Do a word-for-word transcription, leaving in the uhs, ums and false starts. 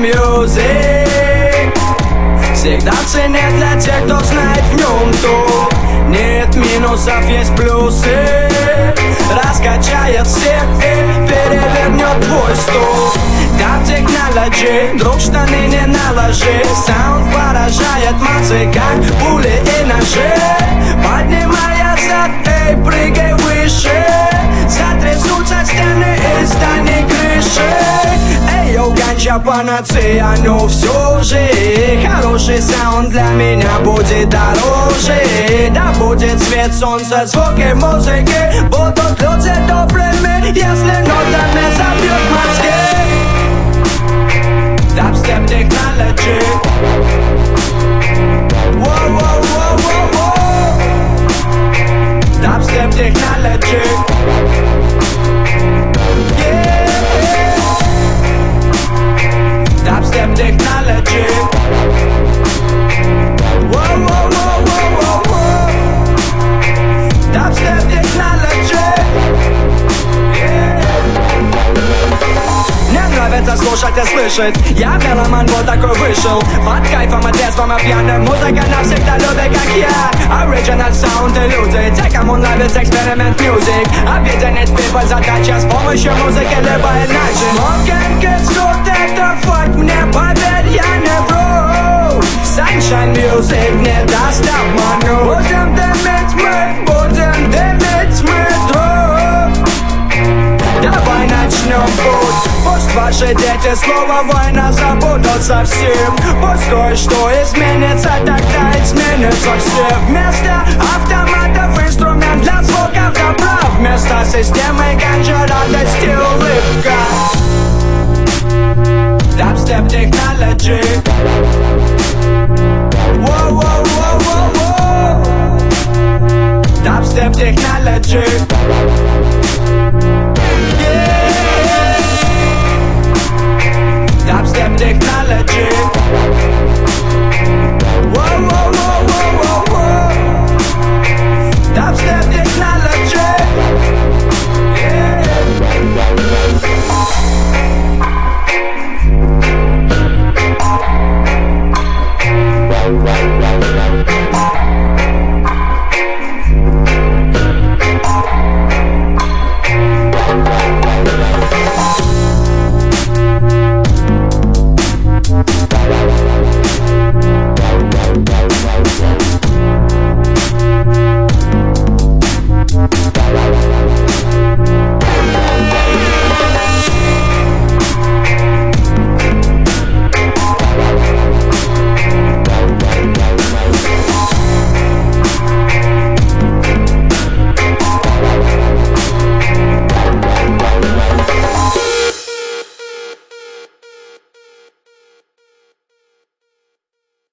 Music всегда в цене для тех, кто знает в нем то. Нет минусов, есть плюсы. Раскачает всех и перевернет твой стул. Там технологии, друг, штаны не наложи. Саунд поражает массы, как пули и ножи. Поднимая зад, эй, прыгай выше. Затрясутся стены и станет крышей. Эй, йоу, ганча, панацея, ну все же. Хороший саунд для меня будет дороже. Да будет свет солнца, звуки музыки будут люди добрыми, если нотами забьют мозги. Dubstep technology. Whoa, whoa, whoa, whoa, whoa. Dubstep technology. Yeah. Dubstep technology. Whoa, whoa, whoa, whoa, whoa, whoa. Dubstep technology. Мне нравится слушать и слышать. Я меломан, вот такой вышел. Под кайфом и трезвым и пьяным. Музыка навсегда любит, как я. Original sound и люди. Те, кому нравится эксперимент music. Объединить people задача с помощью музыки, либо иначе. Smoking gets good, это факт. Мне поверь, я не вру. Sunshine music не даст обману. Будем дымить мы, будем дымить мы друг. Давай начнем путь. Пусть ваши дети слово война забудут совсем. Пусть кое-что изменится, тогда изменится все. Вместо автоматов инструмент для звуков добра. Вместо системы ганджа радость и улыбка.